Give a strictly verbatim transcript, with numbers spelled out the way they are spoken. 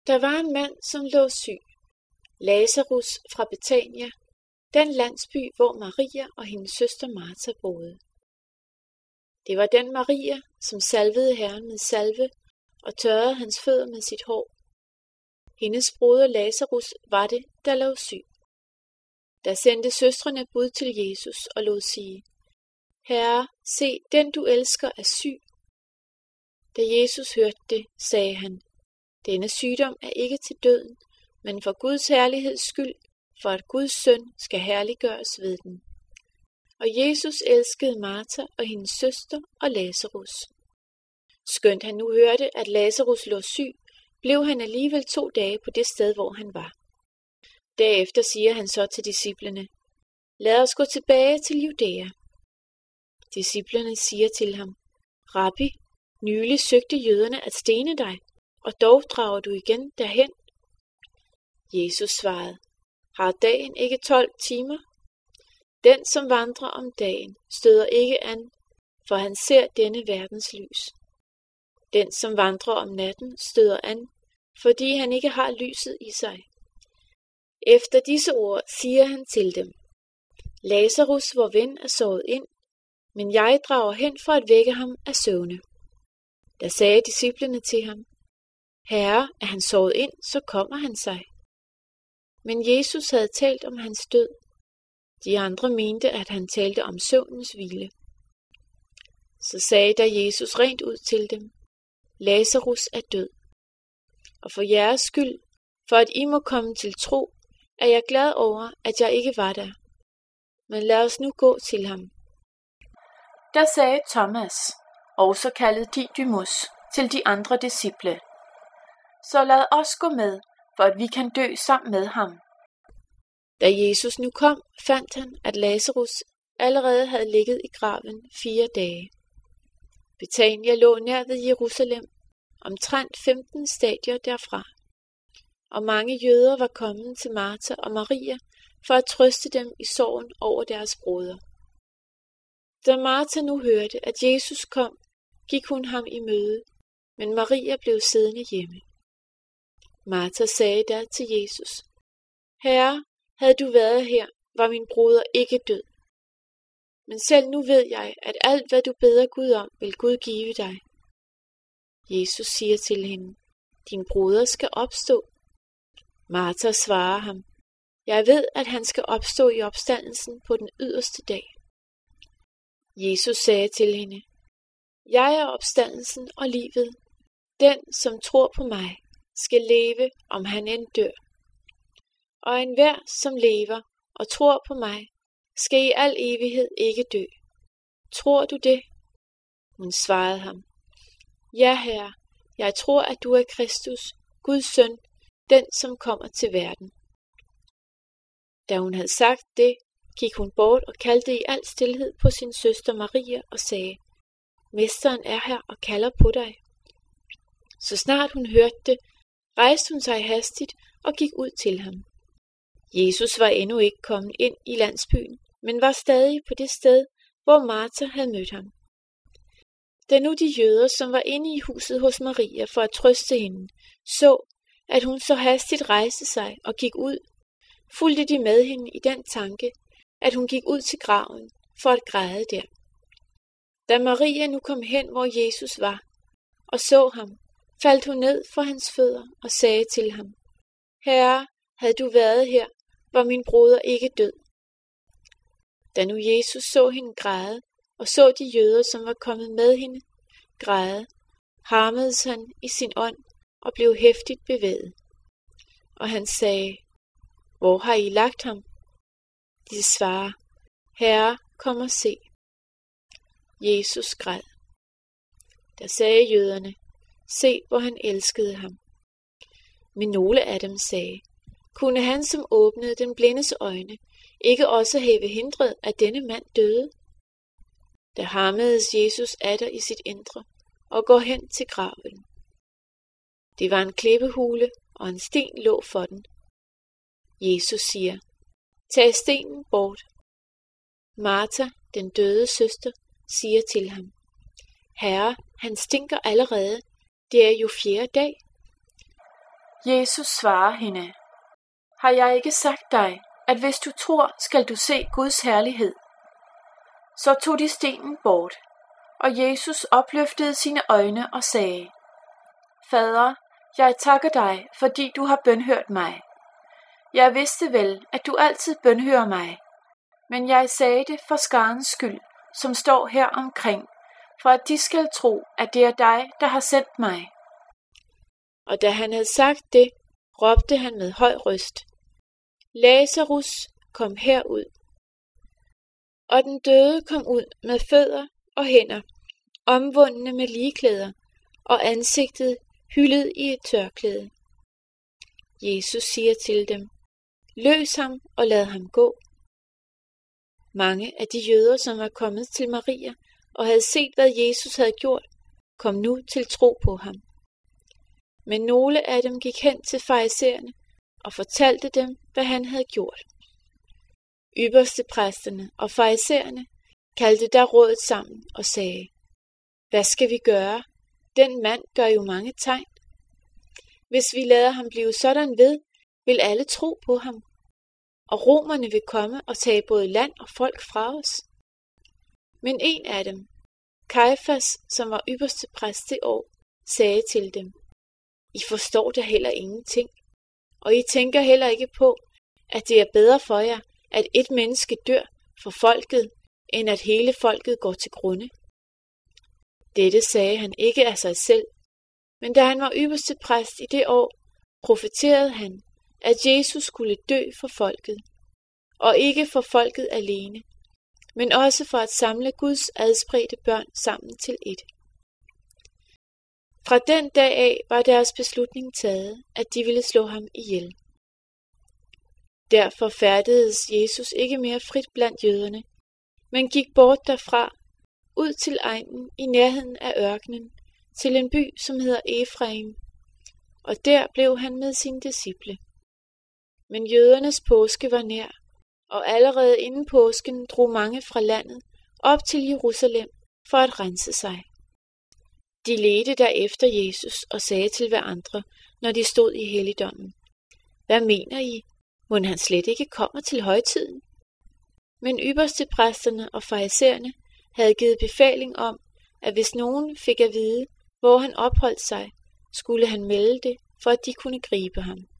Der var en mand, som lå syg, Lazarus fra Betania, den landsby, hvor Maria og hendes søster Martha boede. Det var den Maria, som salvede Herren med salve og tørrede hans fødder med sit hår. Hendes broder Lazarus var det, der lå syg. Der sendte søstrene bud til Jesus og lod sige: Herre, se, den du elsker er syg. Da Jesus hørte det, sagde han: Denne sygdom er ikke til døden, men for Guds herligheds skyld, for at Guds søn skal herliggøres ved den. Og Jesus elskede Martha og hendes søster og Lazarus. Skønt han nu hørte, at Lazarus lå syg, blev han alligevel to dage på det sted, hvor han var. Derefter siger han så til disciplene: Lad os gå tilbage til Judæa. Disciplene siger til ham: Rabbi, nylig søgte jøderne at stene dig, og dog drager du igen derhen. Jesus svarede: Har dagen ikke tolv timer? Den, som vandrer om dagen, støder ikke an, for han ser denne verdens lys. Den, som vandrer om natten, støder an, fordi han ikke har lyset i sig. Efter disse ord siger han til dem: Lazarus, vor ven, er sovet ind, men jeg drager hen for at vække ham af søvne. Da sagde disciplene til ham: Herre, er han sovet ind, så kommer han sig. Men Jesus havde talt om hans død. De andre mente, at han talte om søvnens hvile. Så sagde da Jesus rent ud til dem: Lazarus er død. Og for jeres skyld, for at I må komme til tro, er jeg glad over, at jeg ikke var der. Men lad os nu gå til ham. Der sagde Thomas, også kaldet Didymus, til de andre disciple: Så lad os gå med, for at vi kan dø sammen med ham. Da Jesus nu kom, fandt han, at Lazarus allerede havde ligget i graven fire dage. Betania lå nær ved Jerusalem, omtrent femten stadier derfra. Og mange jøder var kommet til Martha og Maria for at trøste dem i sorgen over deres broder. Da Martha nu hørte, at Jesus kom, gik hun ham i møde, men Maria blev siddende hjemme. Martha sagde da til Jesus: Herre, havde du været her, var min broder ikke død. Men selv nu ved jeg, at alt hvad du beder Gud om, vil Gud give dig. Jesus siger til hende: Din broder skal opstå. Martha svarer ham: Jeg ved, at han skal opstå i opstandelsen på den yderste dag. Jesus sagde til hende: Jeg er opstandelsen og livet. Den, som tror på mig, skal leve, om han end dør. Og enhver, som lever og tror på mig, skal i al evighed ikke dø. Tror du det? Hun svarede ham: Ja, Herre, jeg tror, at du er Kristus, Guds søn, den, som kommer til verden. Da hun havde sagt det, gik hun bort og kaldte i al stilhed på sin søster Maria og sagde: Mesteren er her og kalder på dig. Så snart hun hørte det, rejste hun sig hastigt og gik ud til ham. Jesus var endnu ikke kommet ind i landsbyen, men var stadig på det sted, hvor Martha havde mødt ham. Da nu de jøder, som var inde i huset hos Maria for at trøste hende, så, at hun så hastigt rejste sig og gik ud, fulgte de med hende i den tanke, at hun gik ud til graven for at græde der. Da Maria nu kom hen, hvor Jesus var, og så ham, faldt hun ned for hans fødder og sagde til ham: Herre, havde du været her, var min broder ikke død. Da nu Jesus så hende græde, og så de jøder, som var kommet med hende, græde, harmedes han i sin ånd og blev heftigt bevæget. Og han sagde: Hvor har I lagt ham? De svarer: Herre, kom og se. Jesus græd. Der sagde jøderne: Se, hvor han elskede ham. Men nogle af dem sagde: Kunne han, som åbnede den blindes øjne, ikke også have hindret, at denne mand døde? Der harmedes Jesus atter i sit indre og går hen til graven. Det var en klippehule, og en sten lå for den. Jesus siger: Tag stenen bort. Martha, den døde søster, siger til ham: Herre, han stinker allerede. Det er jo fjerde dag. Jesus svarer hende: Har jeg ikke sagt dig, at hvis du tror, skal du se Guds herlighed? Så tog de stenen bort, og Jesus opløftede sine øjne og sagde: Fader, jeg takker dig, fordi du har bønhørt mig. Jeg vidste vel, at du altid bønhører mig, men jeg sagde det for skarens skyld, som står her omkring, for at de skal tro, at det er dig, der har sendt mig. Og da han havde sagt det, råbte han med høj røst: Lazarus, kom herud. Og den døde kom ud med fødder og hænder, omvundne med ligeklæder, og ansigtet hyldet i et tørklæde. Jesus siger til dem: Løs ham og lad ham gå. Mange af de jøder, som var kommet til Maria og havde set, hvad Jesus havde gjort, kom nu til tro på ham. Men nogle af dem gik hen til farisæerne og fortalte dem, hvad han havde gjort. Ypperstepræsterne og farisæerne kaldte da rådet sammen og sagde: Hvad skal vi gøre? Den mand gør jo mange tegn. Hvis vi lader ham blive sådan ved, vil alle tro på ham, og romerne vil komme og tage både land og folk fra os. Men en af dem, Kajfas, som var ypperste præst det år, sagde til dem: I forstår da heller ingenting, og I tænker heller ikke på, at det er bedre for jer, at et menneske dør for folket, end at hele folket går til grunde. Dette sagde han ikke af sig selv, men da han var ypperste præst i det år, profeterede han, at Jesus skulle dø for folket, og ikke for folket alene, men også for at samle Guds adspredte børn sammen til et. Fra den dag af var deres beslutning taget, at de ville slå ham ihjel. Derfor færdedes Jesus ikke mere frit blandt jøderne, men gik bort derfra, ud til egnen i nærheden af ørkenen, til en by, som hedder Efraim, og der blev han med sine disciple. Men jødernes påske var nær, og allerede inden påsken drog mange fra landet op til Jerusalem for at rense sig. De ledte derefter Jesus og sagde til hverandre, når de stod i helligdommen: Hvad mener I? Mon han slet ikke kommer til højtiden? Men ypperstepræsterne og farisæerne havde givet befaling om, at hvis nogen fik at vide, hvor han opholdt sig, skulle han melde det, for at de kunne gribe ham.